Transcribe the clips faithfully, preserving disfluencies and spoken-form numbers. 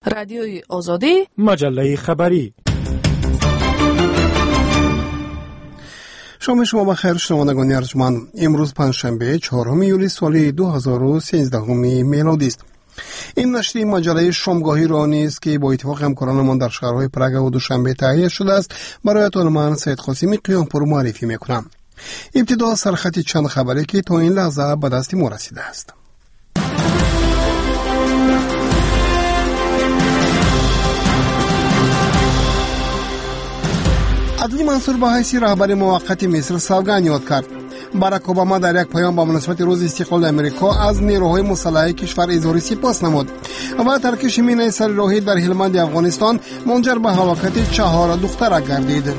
رادیوی آزادی، مجله خبری. شما شما بخیر شنوندگان ارجمند. امروز پنجشنبه چهارم یولی سال دو هزار و سیزده میلادی است. این نشر مجله شامگاهی را نیست که با اتفاق همکارانمان در شهرهای پراگ و دوشنبه تهیه شده است. برایتان من سید قاسمی قیامپور معرفی میکنم. ابتدا سرخط چند خبری که تا این لحظه به دست ما رسیده است. عدلی منصور به حیث رهبر موقت مصر سوگند یاد کرد. باراک اوباما در یک پیام با مناسبت روز استقلال امریکا از نیروهای مسلح کشور اظهار سپاس نمود و ترکش مینای سرراهی در هلمند افغانستان منجر به هلاکت چهار دختر گردید.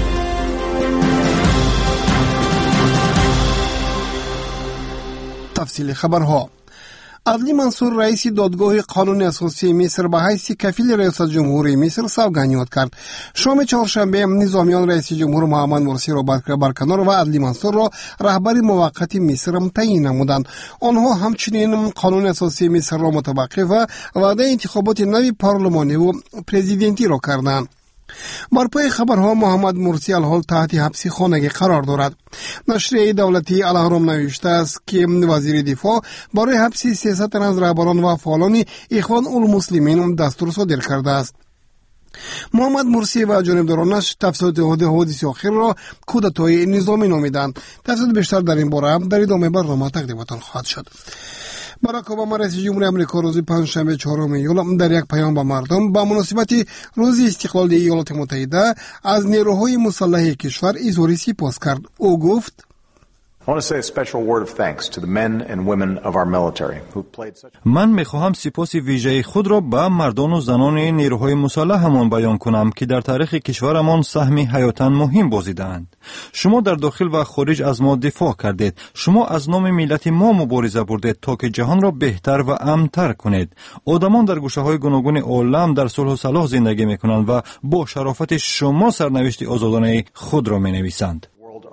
تفصیل خبرها. عدلی منصور رئیس دادگاه قانون اساسی مصر به حیث کفیل ریاست جمهوری مصر سوگند یاد کرد. شام چهارشنبه نظامیان رئیس جمهور محمد مرسی را برکنار و عدلی منصور را رهبر موقت مصر تعیین نمودند. آنها همچنین قانون اساسی مصر را متوقف و وعده انتخابات نوی پارلمانی و پرزیدنتی را کردند. بر پای خبرها محمد مرسی الحال تحت حبس خانگی قرار دارد. نشریه دولتی الاهرام نوشته است که وزیر دفاع برای حبس سیصد تن از رهبران و فعالان اخوان المسلمین دستور صادر کرده است. محمد مرسی و جانبدارانش تفسیرات حادثه آخر را کودتای نظامی نامیدند. تفصیل بیشتر در این باره در ادامه برنامه تقدیمتان خواهد شد. باراک اوباما رئیس جمهور امریکا روز پنجشنبه چهارم یول در یک پیام به مردم با مناسبت روز استقلال ایالات متحده از نیروهای مسلح کشور اظهار سپاس کرد. او گفت: من میخواهم سپاس ویژه خود را به مردان و زنان نیروهای مسلحمان بیان کنم که در تاریخ کشورمان سهمی حیاتاً مهم بازیدند. شما در داخل و خارج از ما دفاع کردید. شما از نام ملت ما مبارزه بردید تا که جهان را بهتر و امن‌تر کنید. آدمان در گوشه‌های گوناگون عالم در صلح و صلاح زندگی میکنند و با شرافت شما سرنوشت آزادانه خود را مینویسند.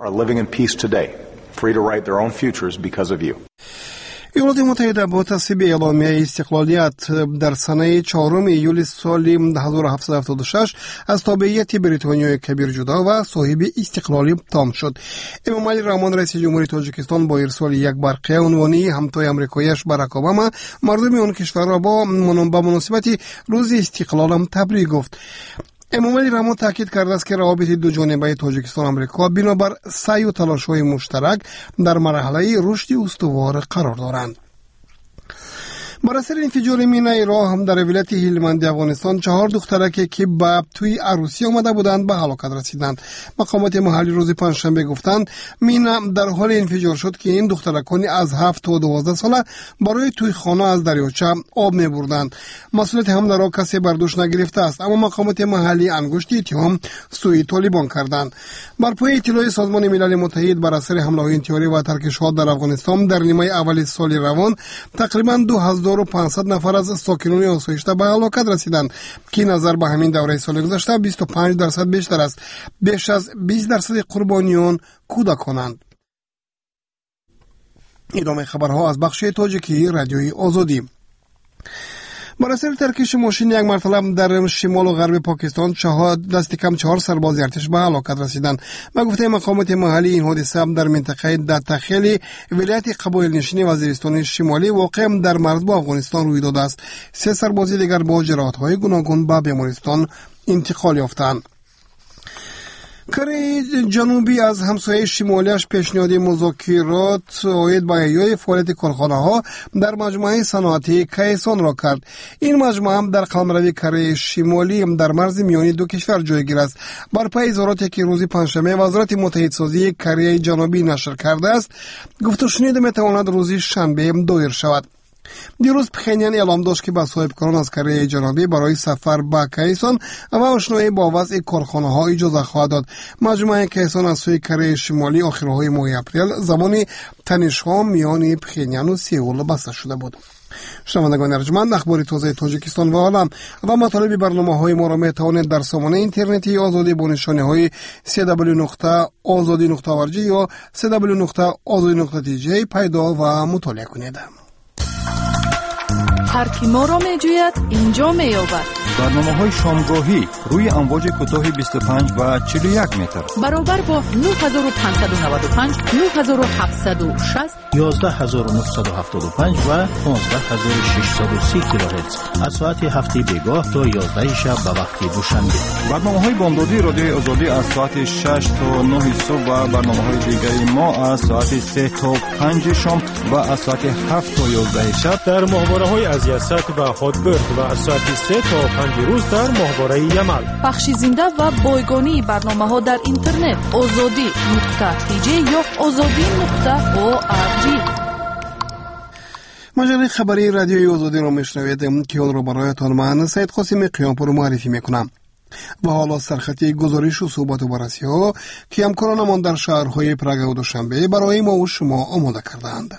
free to write their own futures because of you. ایالات متحده با تصویب اعلامیه استقلالیت در سنه چهارم ایول سال هزار و هفتصد و هفتاد و شش از تابعیت بریتانیای کبیر جدا و صاحب استقلالی تام شد. امامعلی رحمان رئیس جمهوری تاجیکستان با ارسال یک برقه عنوانی همتای امریکایی‌اش باراک اوباما مردم آن کشور را با مناسبت روز استقلال تبریک گفت. امامعلی رحمان تاکید کرده است که روابط دو جانبه تاجیکستان و امریکا بنابر سعی و تلاش‌های مشترک در مرحله رشد استوار قرار دارند. بر اثر انفجار مینای راه هم در ولایت هلمند افغانستان چهار دخترک که به توی عروسی آمده بودند به هلاکت رسیدند. مقامات محلی روز پنجشنبه گفتند مینا در حال انفجار شد که این دخترکان از هفت تا دوازده ساله برای توی خانه از دریاچه آب می‌بردند. مسئولیت حمله را کسی بر دوش نگرفته است، اما مقامات محلی انگشت اتهام سوی طالبان کردند. بر پای اطلاع سازمان ملل متحد بر اثر حمله‌های انتحاری و ترکش‌ها در افغانستان در نیمه اول سال روان تقریباً دو هزار و پانصد نفر از ساکنان آسایشته به هلاکت رسیدند که نظر به همین دوره سال گذشته بیست و پنج درصد بیشتر است. بیش از بیست درصد قربانیان کودکانند. ادامه خبرها از بخش تاجیکی رادیوی آزادی. بر اثر ترکش ماشین یک مرتبه در شمال و غرب پاکستان چهار دست کم چهار سرباز ارتش به هلاکت رسیدند. به گفته مقامات محلی این حادثه در منطقه دتخیل ولایت قبایل نشین وزیرستان شمالی واقع در مرز با افغانستان روی داده است. سه سرباز دیگر با جراحت‌های گوناگون به بیمارستان انتقال یافتند. کره جنوبی از همسایه شمالیش پیشنهاد مذاکرات عاید به احیای فعالیت کارخانه‌ها در مجموعه صنعتی کیسان را کرد. این مجموعه هم در قلمرو کره شمالی در مرز میانی دو کشور جایگیر است. بر پای اظهاراتی که روز پنجشنبه وزارت متحدسازی کره جنوبی نشر کرده است، گفت و شنید میتواند روز شنبه دایر شود. دیروز پخینیان اعلام داشت که با صاحبکاران از کره جنوبی برای سفر به کیسان و آشنایی با وضع کارخانه‌ها اجازه خواهد داد. مجموعه کیسان از سوی کره شمالی آخرهای ماه اپریل زمان تنش‌ها میان پخینیان و سئول بسته شده بود. شنوندگان ارجمند، اخبار تازه تاجیکستان و عالم و مطالب برنامه‌های ما را می‌توانید در سامانه اینترنتی آزادی با نشانه‌های دبلیو دبلیو دبلیو نقطه آزادی نقطه او آر جی یا دبلیو دبلیو دبلیو نقطه آزادی نقطه تی جی پیدا و مطالعه کنید. هر کی ما را میجوید اینجا مییابد. برنامه‌های شامگاهی روی امواج کوتاه بیست و پنج و چهل و یک متر برابر با نه هزار و پانصد و نود و پنج، نه هزار و هفتصد و شصت، یازده هزار و نهصد و هفتاد و پنج و پانزده هزار و ششصد و سی کیلوهرتز از ساعت هفته بیگاه تا یازده شب به وقت دوشنبه. برنامه‌های بامدادی رادیو آزادی از ساعت شش تا نه صبح و برنامه‌های دیگر ما از ساعت سه تا پنج شام و از ساعت هفت تا یازده شب در ماهواره‌های از یاست و هاتبرد و از ساعت سه تا پنج روز در ماهواره یمل. پخش زنده و بایگانی برنامه‌ها در اینترنت آزادی نقطه تی جی یا آزادی نقطه او آر جی. مجله خبری رادیوی آزادی را میشنوید که آن را برایتان من سید قاسم قیامپور معرفی میکنم. و حالا سرخطی گزارش و صحبت و بررسی ها که همکارانمان در شهرهای پراگ و دوشنبه برای ما و شما آماده کردند.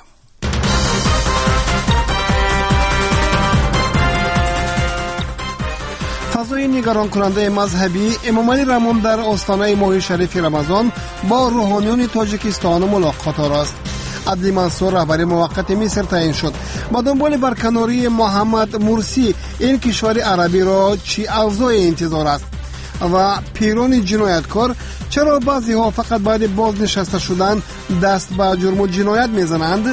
فضای نگران کننده مذهبی امام علی رحمان در آستانه ماه شریف رمضان با روحانیون تاجیکستان ملاقات است. عدلی منصور رهبر موقت مصر تعیین شد. با دنبال برکناری محمد مرسی این کشور عربی را چی اوضاع انتظار است؟ و پیران جنایتکار چرا بعضی ها فقط بعد بازنشسته شدن دست به جرم و جنایت میزنند؟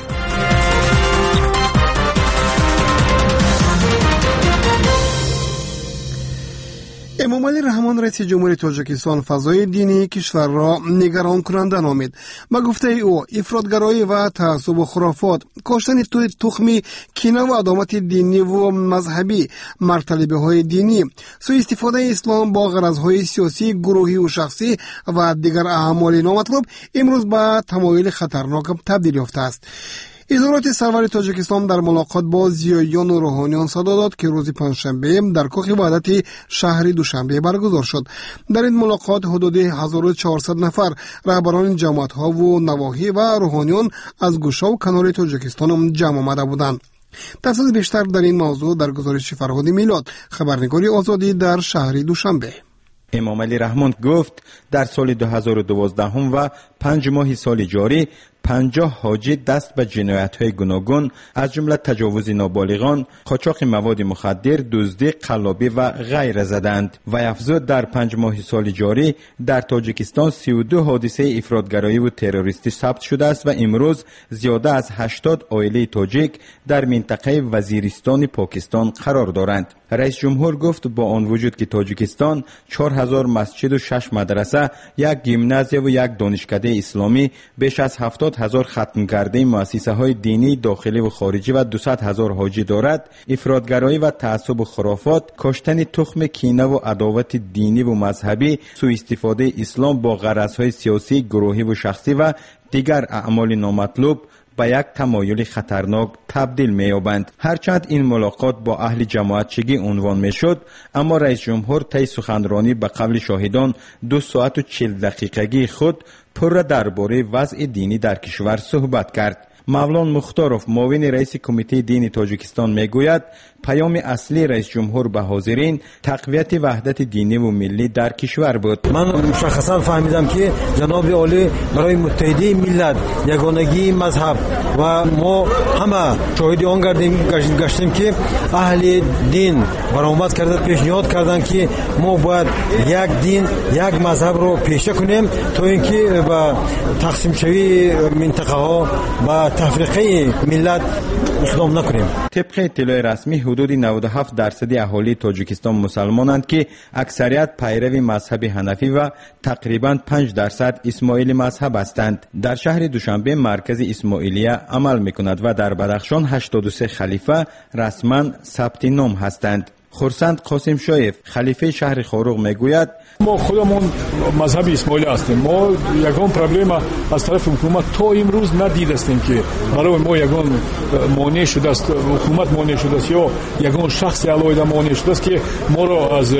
امام علی رحمان رئیس جمهوری تاجیکستان فضای دینی کشور را نگران کننده نامید. با گفته او افراطگرایی و تعصب و خرافات، کاشتن تخم کینه و عداوت دینی و مذهبی، مرتلبه های دینی، سوء استفاده اسلام با غرضهای سیاسی، گروهی و شخصی و دیگر اعمال نامطلوب امروز به تمایل خطرناک تبدیل یافته است. اظهارات سرور تاجیکستان در ملاقات با زیایان و روحانیان صدا داد که روز پنجشنبه در کاخ وحدت شهر دوشنبه برگزار شد. در این ملاقات حدود هزار و چهارصد نفر رهبران جماعت‌ها و نواحی و روحانیان از گوشه و کنار تاجیکستان جمع آمده بودند. تفصیل بیشتر در این موضوع در گزارش فرهاد میلاد، خبرنگاری آزادی در شهر دوشنبه. امام علی رحمان گفت در سال دو هزار و دوازده و پنج ماه سال جاری پنجاه حاجی دست به جنایت‌های گوناگون از جمله تجاوز نابالغان، قاچاق مواد مخدر، دزدی، قلابی و غیره زدند. و افزود در پنج ماه سال جاری در تاجیکستان سی و دو حادثه افراطگرایی و تروریستی ثبت شده است و امروز زیاده از هشتاد عائله تاجیک در منطقه وزیرستان پاکستان قرار دارند. رئیس جمهور گفت با آن وجود که تاجیکستان چهار هزار مسجد و شش مدرسه، یک گیمنازیه و یک دانشکده اسلامی، بیش از هفتاد هزار ختم کرده مؤسسه های دینی داخلی و خارجی و دویست هزار حاجی دارد، افراطگرایی و تعصب و خرافات، کاشتن تخم کینه و عداوت دینی و مذهبی، سوء استفاده اسلام با غرضهای سیاسی، گروهی و شخصی و دیگر اعمال نامطلوب به یک تمایل خطرناک تبدیل می‌یابند. هرچند این ملاقات با اهل جماعتچگی عنوان می‌شد، اما رئیس جمهور طی سخنرانی به قبل شاهدان دو ساعت و چهل دقیقگی خود پر درباره وضع دینی در کشور صحبت کرد. مولانا مختاروف معاون رئیس کمیته دینی تاجیکستان میگوید پیام اصلی رئیس جمهور به حاضرین تقویت وحدت دینی و ملی در کشور بود. من مشخصا فهمیدم که جناب عالی برای متحدی ملت، یگانگی مذهب و ما همه شاهد آن گشتیم که اهل دین برآمد کرده، پیشنهاد کردند که ما باید یک دین، یک مذهب رو پیشه کنیم تا اینکه با تقسیم شوی منطقه ها با تفریقه ملت اقدام نکنیم. طبق اطلاع رسمی حدود نود و هفت درصد اهالی تاجیکستان مسلمانند که اکثریت پیرو مذهب حنفی و تقریبا پنج درصد اسماعیلی مذهب هستند. در شهر دوشنبه مرکز اسماعیلیه عمل میکند و در بدخشان هشتاد و سه خلیفه رسما ثبت نام هستند. خورسند قاسم شایف خلیفه شهر خاروق میگوید ما خودمون مذهب اسماعیلی هستیم. ما یگان پروبلم از طرف حکومت تا امروز ندیدستیم که برای ما یگان مانع شده است، حکومت مانع شده است یا یگان شخص علاوه مانع شده است که ما را از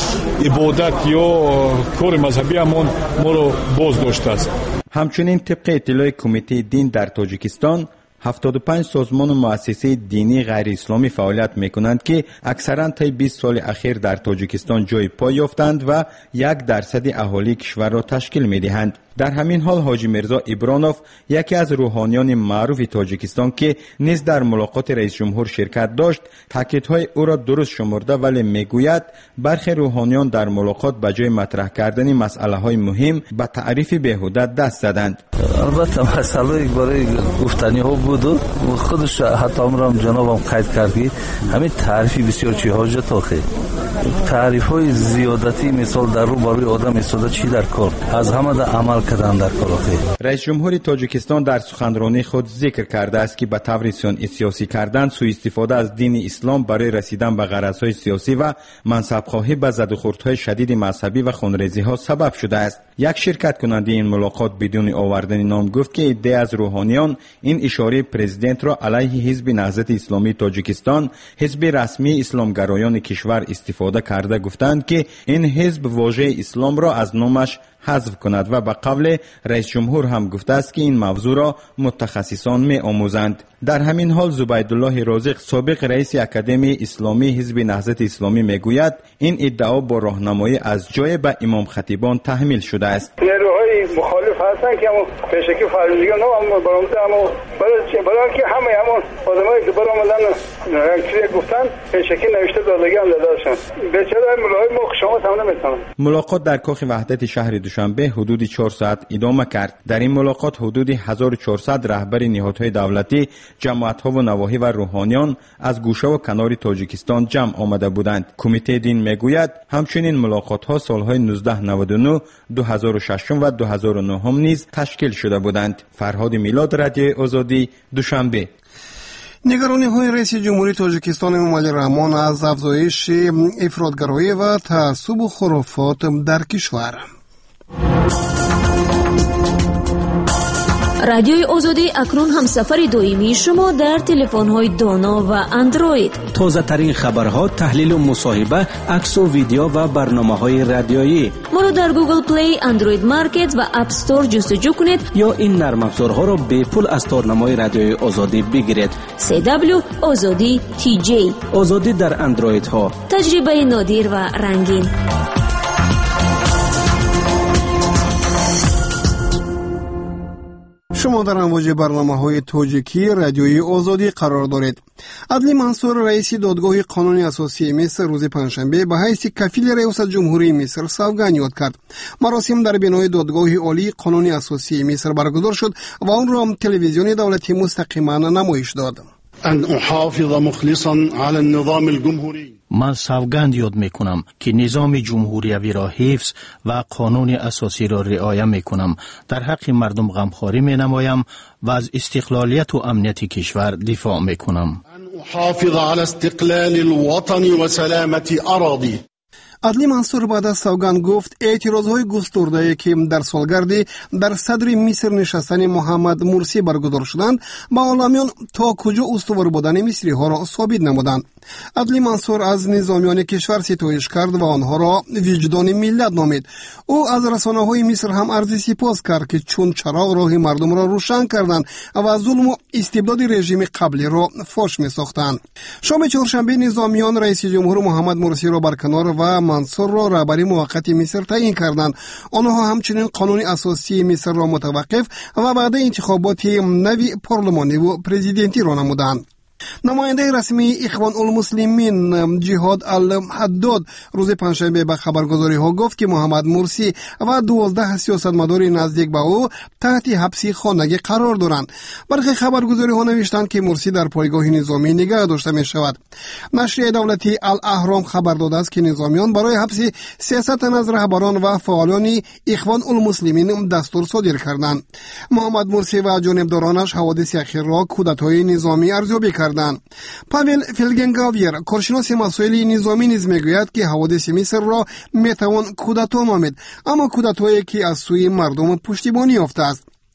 عبادت یا کار مذهبی همون ما را باز داشته است. همچنین طبق اطلاع کمیته دین در تاجیکستان هفتاد و پنج سازمان و مؤسسه دینی غیر اسلامی فعالیت میکنند که اکثرا طی بیست سال اخیر در تاجیکستان جای پای یافتند و یک درصد اهالی کشور را تشکیل میدهند. در همین حال حاجی میرزا ابرانوف، یکی از روحانیان معروف تاجیکستان که نیز در ملاقات رئیس جمهور شرکت داشت، تاکیدهای او را درست شمرده ولی میگوید برخی روحانیان در ملاقات به جای مطرح کردن مسئله های مهم به تعریف بیهوده دست زدند. البته مسئله برای گفتنی ها بود و خودش حتی امرم جنابم قید کرد که همین تعریفی بسیار چی حاجت آخه تعریف های زیادتی مثال در رو برای آدم استفاده چی در کار از همه در عمل کردن در کار آخه. رئیس جمهور تاجیکستان در سخنرانی خود ذکر کرده است که به طور سیاسی کردن سوء استفاده از دین اسلام برای رسیدن به غرضهای سیاسی و منصبخواهی به زد و خوردهای شدید مذهبی و خونریزی ها سبب شده است. یک شرکت کننده این ملاقات بدون آوردن نام گفت که عده از روحانیان این اشاره پرزیدنت را علیه حزب نهضت اسلامی تاجیکستان، حزب رسمی اسلامگرایان کشور، استفاده کرده، گفتند که این حزب واژه اسلام را از نامش حذف کند و به قول رئیس جمهور هم گفته است که این موضوع را متخصصان می آموزند. در همین حال زبیدالله رازق، سابق رئیس اکادمی اسلامی حزب نهضت اسلامی، میگوید این ادعا با راهنمایی از جای به امام خطیبان تحمیل شده است. نیروهای مخالف هستند که همون پیشکی فرزیگان ها هم برآمده، اما برای که همه همون آدمایی که برآمدن رنگچی گفتن پیشکی نوشته دادگی هم داداشن. بیچاره ملاهای ما شما هم نمیتونن. ملاقات در کاخ وحدت شهر دوشنبه حدود چهار ساعت ادامه کرد. در این ملاقات حدود هزار و چهارصد رهبر نهادهای دولتی، جماعت‌ها و نواحی و روحانیان از گوشه و کنار تاجیکستان جمع آمده بودند. کمیته دین میگوید همچنین ملاقات‌ها سالهای نوزده نود و نه، دو هزار و شش و دو هزار و نه هم نیز تشکیل شده بودند. فرهاد میلاد، رادیو آزادی، دوشنبه. نگرانی های رئیس جمهوری تاجیکستان امامعلی رحمان از افزایش افراطگرایی و تعصب و خرافات در کشور. رادیوی آزادی اکنون هم سفر دائمی شما در تلفن‌های دانا و اندروید. تازه ترین خبرها، تحلیل و مصاحبه، عکس و ویدیو و برنامه‌های رادیویی. ما را در گوگل پلی، اندروید مارکت و اپ استور جستجو کنید یا این نرم افزارها را به پول از تارنمای رادیوی آزادی بگیرید. سی دبلیو آزادی تی جی. آزادی در اندروید ها. تجربه نادر و رنگین. شما در امواج برنامه‌های تاجیکی رادیوی آزادی قرار دارید. عدلی منصور، رئیس دادگاه قانونی اساسی مصر، روز پنجشنبه به حیث کفیل ریاست جمهوری مصر سوگند یاد کرد. مراسم در بنای دادگاه عالی قانونی اساسی مصر برگزار شد و آن را تلویزیون دولتی مستقیما نمایش داد. ان احافظ مخلصا على النظام الجمهوری. من سوگند یاد میکنم که نظام جمهوریوی را حفظ و قانون اساسی را رعایت میکنم. در حق مردم غمخواری مینمایم و از استقلالیت و امنیت کشور دفاع میکنم. ان احافظ على استقلال الوطن و سلامت اراضی. عدلی منصور بعد از سوگند گفت اعتراضهای گسترده‌ای که در سالگرد در صدر مصر نشستن محمد مرسی برگزار شدند با عالمیان تا کجا استوار بودن مصری ها را ثابت نمودند. عدلی منصور از نظامیان کشور ستایش کرد و آنها را وجدان ملت نامید. او از رسانه‌های مصر هم عرض سپاس کرد که چون چراغ راه مردم را روشن کردند و ظلم و استبداد رژیم قبلی را فاش می‌ساختند. شام چهارشنبه نظامیان رئیس جمهور محمد مرسی را برکنار و منصور را رهبری موقت مصر تعیین کردند. آنها همچنین قانون اساسی مصر را متوقف و بعد انتخابات نوی پارلمانی و پرزیدنتی را نمودند. نماینده رسمی اخوان المسلمین جهاد الحداد روز پنجشنبه به خبرگزاری ها گفت که محمد مرسی و دوازده سیاستمدار نزدیک به او تحت حبس خانگی قرار دارند. برخی خبرگزاری ها نوشتند که مرسی در پایگاه نظامی نگه داشته می شود. نشریه دولتی الاهرام خبر داده است که نظامیان برای حبس سیاست از رهبران و فعالان اخوان المسلمین دستور صادر کردند. محمد مرسی و جانبدارانش حوادث اخیر را کودتای نظامی ارزیابی کردند. پاول فلگنگاویر، کارشناس مسائل نظامی، نیز میگوید که حوادث مصر را میتوان کودتا نامید، اما کودتایی که از سوی مردم پشتیبانی یافته است.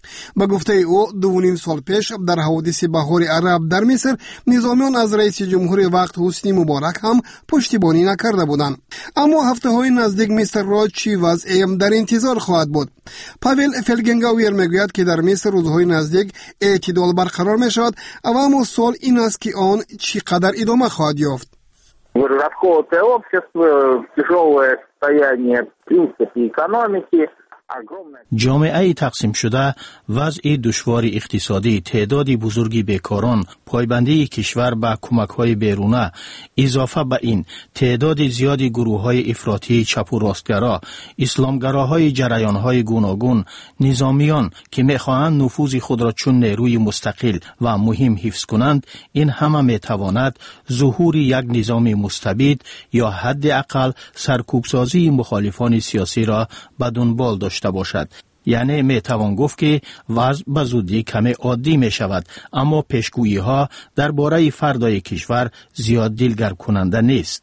با گفته او دو و نیم سال پیش در حوادث بهار عرب در مصر نظامیان از رئیس جمهور وقت حسنی مبارک هم پشتیبانی نکرده بودند. اما هفته های نزدیک مصر را چی وضع در انتظار خواهد بود؟ پاول فلگنگاویر میگوید که در مصر روزهای نزدیک اعتدال برقرار می شود، اما سوال این است که آن چقدر ادامه خواهد یافت. Расколотое общество, тяжелое состояние, в принципе, экономики. جامعه تقسیم شده، وضع دشوار اقتصادی، تعداد بزرگی بیکاران، پایبندی کشور به کمک‌های بیرونه، اضافه به این تعداد زیادی گروه‌های افراطی چپ و راستگرا، اسلامگراهای جریان‌های گوناگون، نظامیان که می‌خواهند نفوذ خود را چون نیروی مستقل و مهم حفظ کنند، این همه می‌تواند ظهور یک نظام مستبد یا حداقل سرکوبسازی مخالفان سیاسی را به دنبال داشته باشد. یعنی می توان گفت که وضع به زودی کمی عادی می شود، اما پیشگویی ها درباره فردای کشور زیاد دلگرم کننده نیست.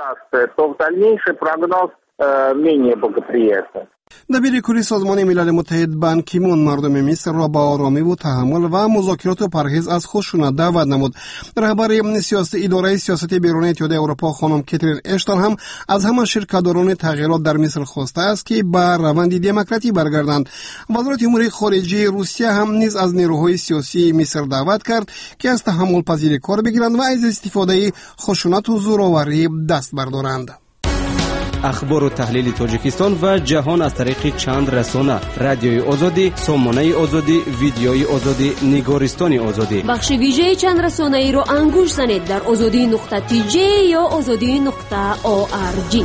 دبیر کلی سازمان ملل متحد بان کی مون مردم مصر را با آرامی و تحمل و مذاکرات و پرهیز از خشونت دعوت نمود. رهبر سیاست اداره سیاست بیرون اتحادیه اروپا خانم کاترین اشتون هم از همان شرکت‌داران تغییرات در مصر خواسته است که به روند دموکراتی برگردند. وزارت امور خارجه روسیه هم نیز از نیروهای سیاسی مصر دعوت کرد که از تحمل پذیری کار بگیرند و از استفاده خشونت و زورآوری دست بردارند. اخبار و تحلیل تاجیکستان و جهان از طریق چند رسانه: رادیوی آزادی، سامانه آزادی، ویدیوی آزادی، نگارستان آزادی. بخش ویژه چند رسانه ای رو انگوش زنید در آزادی نقطه تی جی یا آزادی نقطه او آر جی.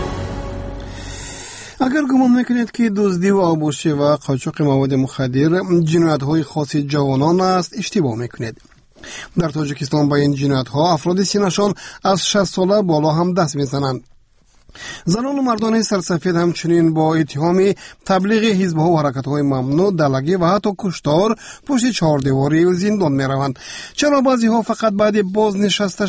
اگر گمان میکنید که دزدی و آبوشی و قاچاق مواد مخدر جنایت‌های خاص جوانان است، اشتباه میکنید. در تاجیکستان با این جنایت‌ها افراد سنشان از شصت ساله بالا هم دست میزنند. زنان و مردان سرسفید همچنین با اتهام تبلیغ حزب‌ها و حرکت‌های ممنوع، دلگی و حتی کشتار پشت چهاردیواری و زندان می‌روند. چرا بعضی‌ها فقط بعد بازنشسته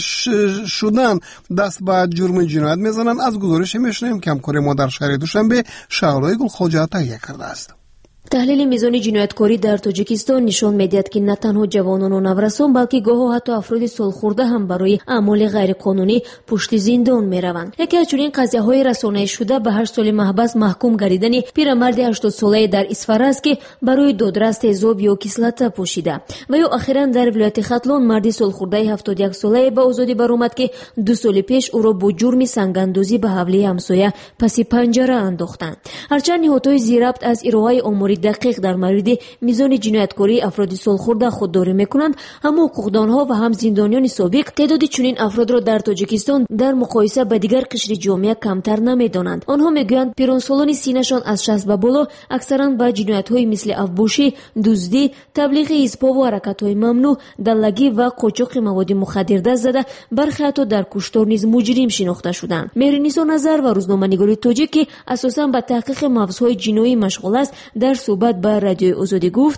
شدن دست به جرم جنایت می‌زنند؟ از گزارش می‌شنویم که همکار ما در شهر دوشنبه شهرهای گلخواجه تهیه کرده است. تحلیل میزان جنایتکاری در تاجیکستان نشان می‌دهد که نه تنها جوانان و نورسان بلکه گاهی حتی افراد سالخورده هم برای اعمال غیرقانونی پشت زندان می‌روند. یکی از چنین قضیه‌های رسانه‌ای شده به هشت سال محبس محکوم گردیدن پیرمرد هشتاد ساله در اصفهان است که برای دادرس تیزاب یا کسلت پوشیده و یا اخیراً در ولایت ختلان مردی سالخورده هفتاد و یک ساله به آزادی برآمد که دو سال پیش او را با جرم سنگ‌اندازی به حوله همسایه پس پنجره انداختند. هرچند نهادهای ضبط از ارائه آمار دقیق در مورد میزان جنایتکاری افراد سالخورده خودداری میکنند، اما حقوقدانها و هم زندانیان سابق تعداد چنین افراد را در تاجیکستان در مقایسه با دیگر قشر جامعه کمتر نمیدانند. آنها میگویند پیرانسالان سینه‌شان از شصت به بالا اکثرا به جنایت‌های مثل افبوشی، دزدی، تبلیغ حزب‌ها و حرکت‌های ممنوع، دلگی و قاچاق مواد مخدر دست زده، برخی حتی در کشتار نیز مجرم شناخته شدند. مهرنیسا نظر و روزنامه‌نگاری تاجیک که اساساً به تحقیق موضوعات جنایی مشغول است در صحبت با رادیوی آزادی گفت: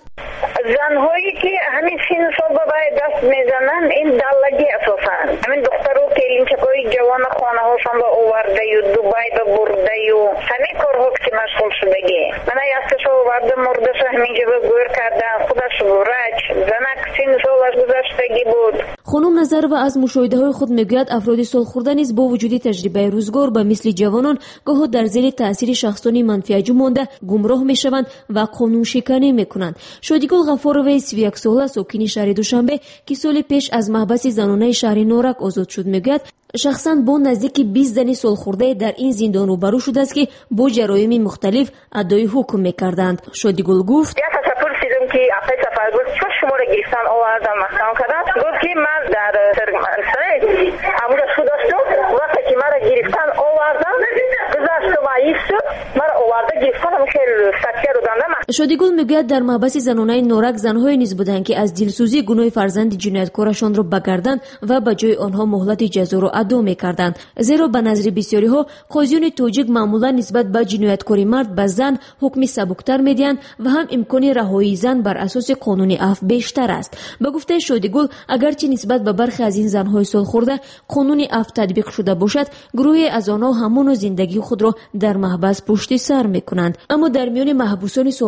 زنهایی که همین سن سال باید دست میزنن این دلگی اساساً همین دخترو که این چکای جوان خانه هاشون با آورده و دوبای با برده و همین کارها که مشغول شدگی. من یاستش آورده مردش همینجا با گور کرده خودش برچ زنک سن سالش گذشتگی بود. خانم نظر و از مشاهده های خود میگوید افراد سالخورده نیز با وجود تجربه روزگار به مثل جوانان گاه در زیر تاثیر شخصانی منفعجو مانده گمراه میشوند و قانون شکنی میکنند. شادیگل غفاروی سی و یک ساله ساکن شهر دوشنبه که سال پیش از محبس زنانه شهر نورک آزاد شد میگوید شخصا با نزدیک بیست زن سالخورده در این زندان روبرو شده است که با جرایم مختلف ادای حکم میکردند. شادیگل گفت: که اپای سفر گفت چون شما را گرفتن آوردن محکم کردن گفت که من در سرمانسای امور شده شد وقتی که من را گرفتن آوردن گذاشت و ایست من را آورده گرفتن خیلی سکه رو دادم. شادیگل میگوید در محبس زنانه نورک زنهای نیز بودند که از دلسوزی گناه فرزند جنایتکارشان را بگردند و به جای آنها مهلت جزا را ادا میکردند، زیرا به نظر بسیاری ها قاضیان تاجیک معمولا نسبت به جنایتکاری مرد به زن حکم سبکتر میدهند و هم امکان رهایی زن بر اساس قانون عفو بیشتر است. به گفته شادیگل اگرچه نسبت به برخی از این زنهای سالخورده قانون عفو تطبیق شده باشد، گروهی از آنها همان زندگی خود را در محبس پشت سر میکنند، اما در میان محبوسان سال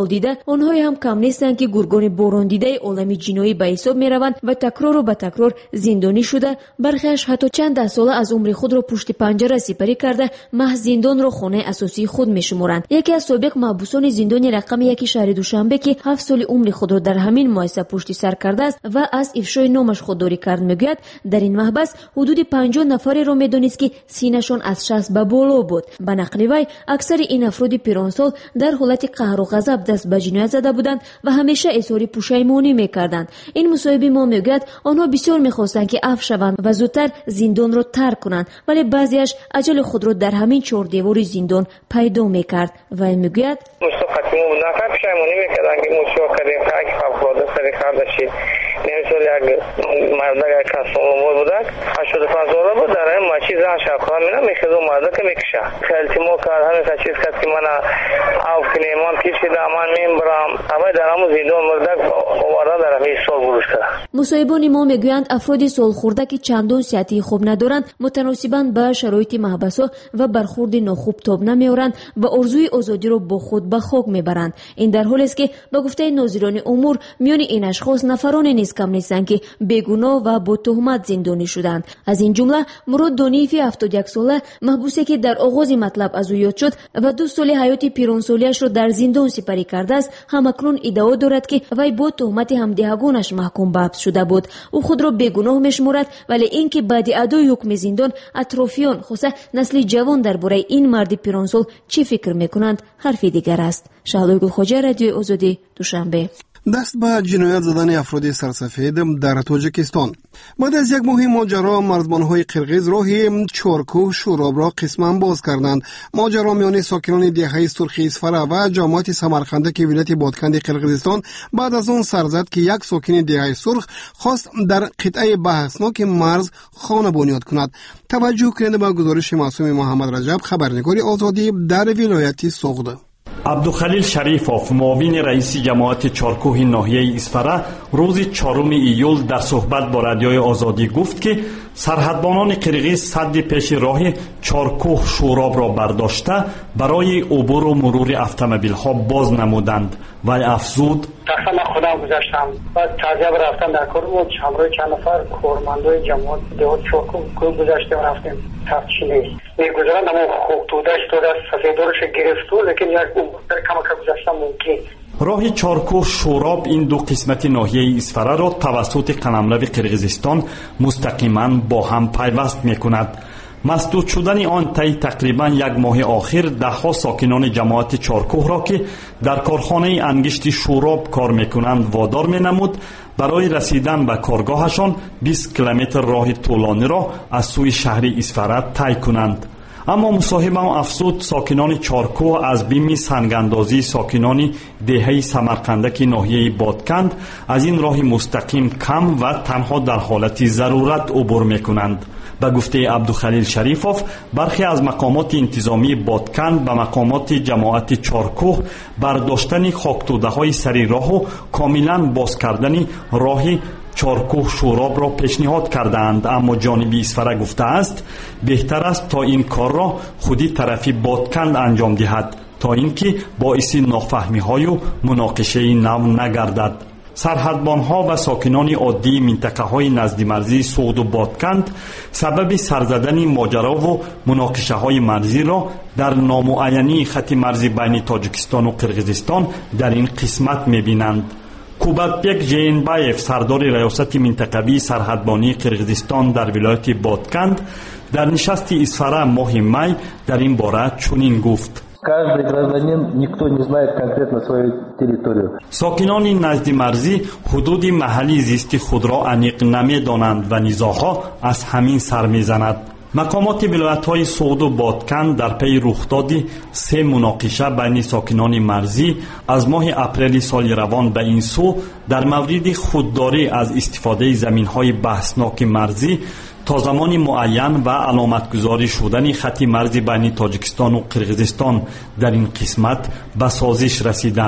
سال دیده آنها هم کم نیستند که گرگان باران دیده عالم جنایی به حساب میروند و تکرار و به تکرار زندانی شده. برخیش حتی چند ده ساله از عمر خود را پشت پنجره سپری کرده محض زندان را خانه اساسی خود میشمارند. یکی از سابق محبوسان زندان رقم یک شهر دوشنبه که هفت سال عمر خود را در همین مؤسسه پشت سر کرده است و از افشای نامش خودداری کرد میگوید در این محبس حدود پنجاه نفری را میدانست که سینه‌شان از شصت به بالا بود. به نقل وی اکثر این افراد پیرانسال در حالت قهر و غضب دست به جنایت زده بودند و همیشه اظهار پشیمانی میکردند. این مصاحبه ما میگوید آنها بسیار میخواستند که عفو شوند و زودتر زندان را ترک کنند، ولی بعضیش اجل خود را در همین چهار دیوار زندان پیدا میکرد و میگوید مستقیم بودن که پشیمانی میکردن که مشکل کردیم که فوق‌العاده سری کردشید نمی‌شد یک مرد یک کس امور بودن هشتاد و پنج ساله بود در این ماشی زن شبخواه میرم میخواد اون مرد که میکشه کلتیمو کرد همین چیز کرد که من عوف کنه ایمان کشیده من میبرم اما در همون زندان مردک آورده در همین سال بروش کرد. مصاحبان ما میگویند افراد سال خورده که چندان صحتی خوب ندارند متناسباً به شرایط محبس‌ها و برخورد ناخوب تاب نمیآورند و آرزوی آزادی را با خود به خاک میبرند. این در حالی است که به گفته ناظران امور میان این اشخاص نفرانی نیز کم نیستند که بیگناه و با تهمت زندانی شدند. از این جمله مراد دانیفی هفتاد و یک ساله محبوسی که در آغاز مطلب از او یاد شد و دو سال حیات پیرانسالیش را در زندان سپری کرده است همکنون ادعا دارد که وی با تهمت همدهگانش محکوم به حبس شده بود. او خود را بیگناه میشمارد، ولی اینکه بعد ادای حکم زندان اطرافیان خصوصا نسل جوان درباره این مرد پیرانسال چی فکر میکنند حرف دیگر است. شهلا گلخواجه، رادیو آزادی، دوشنبه. دست به جنایت زدن افراد سرسفید در تاجیکستان. بعد از یک ماه ماجرا مرزبان‌های قرقیز راه چارکوه شوراب را قسماً باز کردند. ماجرا میان ساکنان دهه سرخ اسفره و جماعت سمرقنده که ولایت بادکند قرقیزستان بعد از آن سر زد که یک ساکن دهه سرخ خواست در قطعه بحثناک مرز خانه بنیاد کند. توجه کنید به گزارش معصوم محمد رجب، خبرنگار آزادی در ولایت سوغد. عبدالخلیل شریفوف، معاون رئیس جماعت چارکوه ناحیه اسفره، روز چهارم ایول در صحبت با رادیوی آزادی گفت که سرحدبانان قرقیز سد پیش راه چارکوه شوراب را برداشته برای عبور و مرور اتومبیل‌ها باز نمودند و افزود تقریبا من خودم گذاشتم بعد تعذیب رفتم در کار بود همراه چند نفر کارمندای جماعت دیوار چارکوه گذاشتیم رفتیم تفتیشی میگذارند اما خوب تودش تو دست سفیدارش گرفتو لیکن یک در کمک گذاشتم ممکن. راه چارکوه شوراب این دو قسمت ناحیه اسفره را توسط قلمرو قرقیزستان مستقیما با هم پیوست میکند. مسدود شدن آن طی تقریبا یک ماه آخر دهها ساکنان جماعت چارکوه را که در کارخانه انگشت شوراب کار میکنند وادار مینمود برای رسیدن به کارگاهشان بیست کیلومتر راه طولانی را از سوی شهر اسفره طی کنند. اما مصاحبم افزود ساکنان چارکوه از بیم سنگاندازی ساکنان دهه سمرقندک ناحیه بادکند از این راه مستقیم کم و تنها در حالت ضرورت عبور میکنند. به گفته عبدالخلیل شریفوف، برخی از مقامات انتظامی بادکند به مقامات جماعت چارکوه برداشتن خاکتوده‌های سری راه و کاملا باز کردن راه چارکوه شوراب را پیشنهاد کردند، اما جانب اسفره گفته است بهتر است تا این کار را خودی طرفی بادکند انجام دهد تا اینکه باعث نافهمی‌های و مناقشه نو نگردد. سرحدبانها و ساکنان عادی منطقه های نزد مرزی سوغد و بادکند سبب سرزدن ماجرا و مناقشه های مرزی را در نامعینی خط مرزی بین تاجیکستان و قرقیزستان در این قسمت می‌بینند. کوباتبک جینبایف، سردار ریاست منطقوی سرحدبانی قرقیزستان در ولایت بادکند، در نشست اسفره ماه می در این باره چنین گفت: Каждый гражданин, никто не знает конкретно свою территорию. ساکنان نزد مرزی حدود محلی زیست خود را عمیق نمی‌دانند و نزاع‌ها از همین سر می‌زند. مقامات ولایت‌های سوغد و بادکند در پی رخداد سه مناقشه بین ساکنان مرزی از ماه اپریل سال روان به این سو در مورد خودداری از استفاده زمین‌های بحثناک مرزی تا زمان معین و علامتگذاری شدن خط مرزی بین تاجیکستان و قرقیزستان در این قسمت به سازش رسیدند.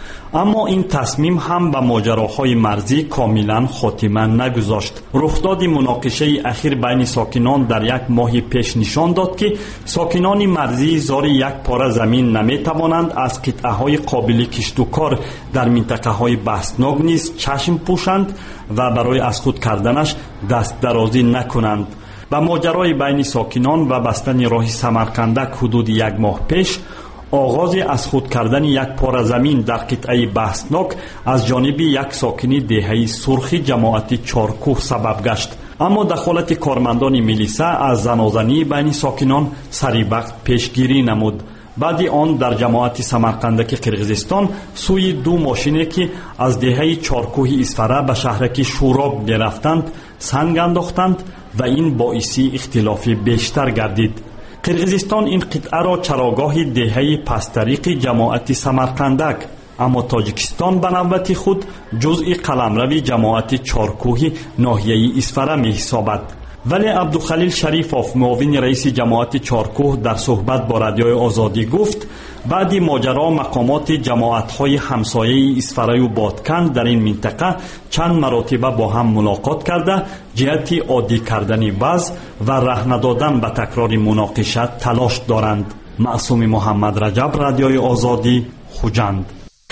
اما این تصمیم هم به ماجراهای مرزی کاملا خاتمه نگذاشت. رخداد مناقشه اخیر بین ساکنان در یک ماه پیش نشان داد که ساکنان مرزی زار یک پاره زمین نمیتوانند از قطعه های قابل کشت و کار در منطقه های بحثناک نیز چشم پوشند و برای از خود کردنش دست درازی نکنند. و ماجرای بین ساکنان و بستن راه سمرقندک حدود یک ماه پیش آغاز از خود کردن یک پاره زمین در قطعه بحثناک از جانب یک ساکنی دهه سرخ جماعت چارکوه سبب گشت. اما دخالت کارمندان میلیسا از زنازنی بین ساکنان سری وقت پیشگیری نمود. بعد آن در جماعت سمرقندک قرغیزستان سوی دو ماشینی که از دهه چارکوه اسفره به شهرک شوراب می‌رفتند سنگ انداختند و این باعثی اختلاف بیشتر گردید. قرغیزستان این قطعه را چراگاه دهه پستریق جماعت سمرقندک، اما تاجیکستان به نوبت خود جزء قلمرو جماعت چارکوه ناحیه اسفره می حسابد. ولی عبدالخلیل شریفوف معاون رئیس جماعت چارکوه در صحبت با رادیوی آزادی گفت بعد ماجرا مقامات جماعت‌های همسایه اسفره و بادکند در این منطقه چند مرتبه با هم ملاقات کرده جهت عادی کردن وضع و ره ندادن به تکرار مناقشه تلاش دارند. معصوم محمد رجب، رادیوی آزادی، خوجند.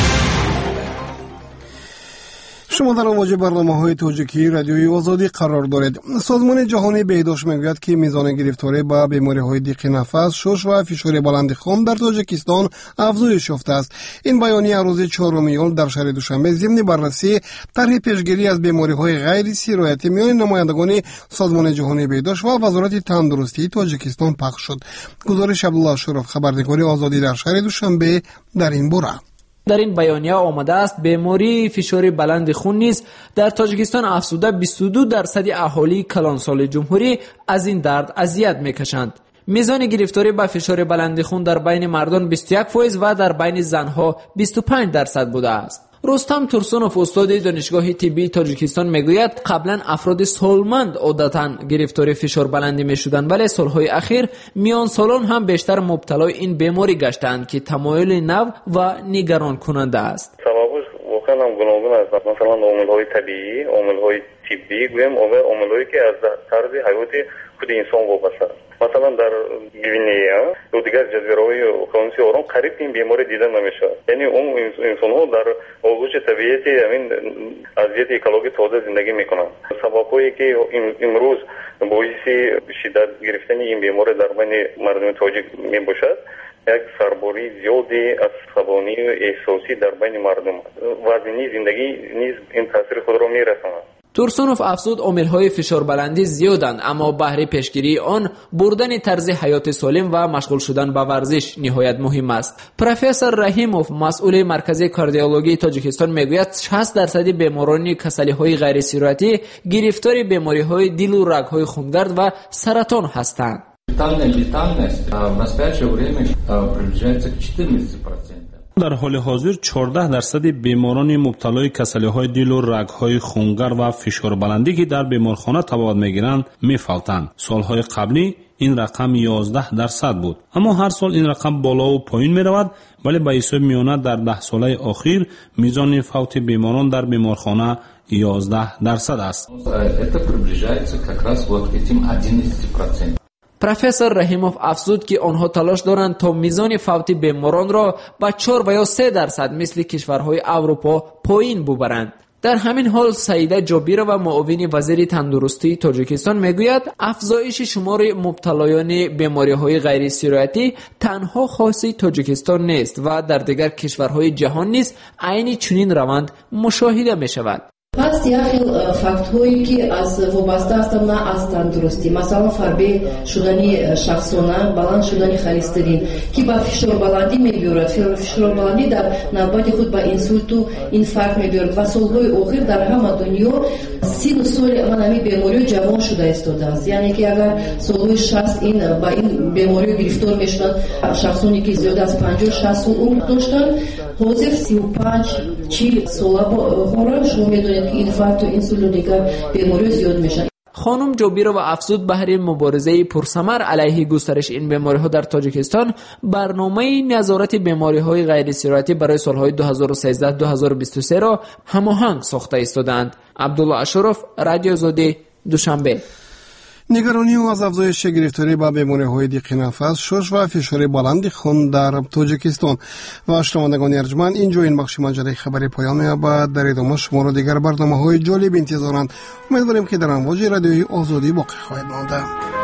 شما در آواج برنامه‌های تاجیکی رادیوی آزادی قرار دارید. سازمان جهانی بهداشت میگوید که میزان گرفتاری به بیماری‌های دیق نفس، شش و فشار بلند خون در تاجیکستان افزایش یافته است. این بیانیه روز چهارم ایول در شهر دوشنبه ضمن بررسی طرح پیشگیری از بیماری‌های غیر سیرایتی میان نمایندگان سازمان جهانی بهداشت و وزارت تندرستی تاجیکستان پخش شد. گزارش عبدالله شرف، خبرنگار آزادی در شهر دوشنبه در این باره. در این بیانیه آمده است بیماری فشار بلند خون نیز در تاجیکستان افزوده بیست و دو درصد اهالی کلانسال جمهوری از این درد اذیت میکشند. میزان گرفتاری به فشار بلند خون در بین مردان بیست و یک درصد و در بین زنها بیست و پنج درصد بوده است. رستم ترسونوف، استاد دانشگاه طبی تاجیکستان میگوید قبلا افراد سالمند عادتا گرفتار فشار بلندی میشدند، ولی سالهای اخیر میان سالان هم بیشتر مبتلای این بیماری گشتند که تمایل نو و نگران کننده است. سببش واقعا هم گوناگون است. مثلا عامل‌های طبیعی، عامل‌های طبی، گویم عامل‌هایی که از طرز حیات خود انسان وابسته است. مثلا در گوینه و دیگر جزیره‌های اقیانوس آرام قریب این بیماری دیده نمیشه. یعنی اون انسان‌ها در آغوش طبیعت همین اذیت اکولوژی تازه زندگی میکنند. سبب‌هایی که امروز باعث شدت گرفتن این بیماری در بین مردم تاجیک میباشد، یک سرباری زیادی عصبانی و احساسی در بین مردم، وزنی زندگی نیز این تاثیر خود را میرساند. ترسونوف افزود عامل‌های فشار بلندی زیادند، اما بهره پیشگیری آن بردن طرز حیات سالم و مشغول شدن به ورزش نهایت مهم است. پروفسور رحیموف، مسئول مرکز کاردیولوژی تاجیکستان میگوید شصت درصد بیماران کسلی‌های غیر سیرایتی گرفتار بیماری‌های دل و رگ‌های خونگرد و سرطان هستند. در حال حاضر چهارده درصد بیماران مبتلای کسلی‌های دل و رگ‌های خونگر و فشار بلندی که در بیمارخانه تبابت می‌گیرند می‌فوتند. سال‌های قبلی این رقم یازده درصد بود، اما هر سال این رقم بالا و پایین می‌رود، ولی به حساب میانه در ده ساله اخیر میزان فوت بیماران در بیمارخانه یازده درصد است. پروفسور رحیموف افزود که آنها تلاش دارند تا میزان فوت بیماران را به چهار و یا سه درصد مثل کشورهای اروپا پایین ببرند. در همین حال سعیده جابیرova معاون وزیر تندرستی تاجیکستان میگوید افزایش شمار مبتلایان بیماری‌های غیر سیرایتی تنها خاصی تاجیکستان نیست و در دیگر کشورهای جهان نیز عین چنین روند مشاهده می‌شود. پس یک فکت هایی که از وابسته هستند از تندرستی، مثلا فربه شدن شخصانه، بلند شدن خلیسترین که با فشار بلندی میبیارد. فشار بلندی در نوبت خود با انسولت و اینفارکت میبیارد و سالهای اخیر در همه دنیا سین و سال من همین بیماری جوان شده استاده است. یعنی که اگر سالهای شصت این با این بیماری گرفتار میشدن شخصانی که زیاد از پنجاه شصت سال عمر داشتن، حاضر سی و پنج چهل ساله هورا شما میدونید که اینفارکت و انسولین دیگر بیماری زیاد میشن. خانم جابیرова افزود بهر مبارزه پرثمر علیه گسترش این بیماری‌ها در تاجیکستان برنامه نظارت بیماری‌های غیر سرایتی برای سال‌های دو هزار و سیزده تا دو هزار و بیست و سه را هماهنگ ساخته ایستادند. عبدالله اشرف، رادیو آزادی، دوشنبه. نگرانی و از افزایش گرفتاری به بیماری‌های دیق نفس، شش و فشار بلند خون در تاجیکستان. و شنوندگان ارجمند، اینجا این بخش ماجرای خبری پایان می‌یابد. در ادامه شما را دیگر برنامه‌های جالب انتظارند. امیدواریم که در امواج رادیوی آزادی باقی خواهید ماند.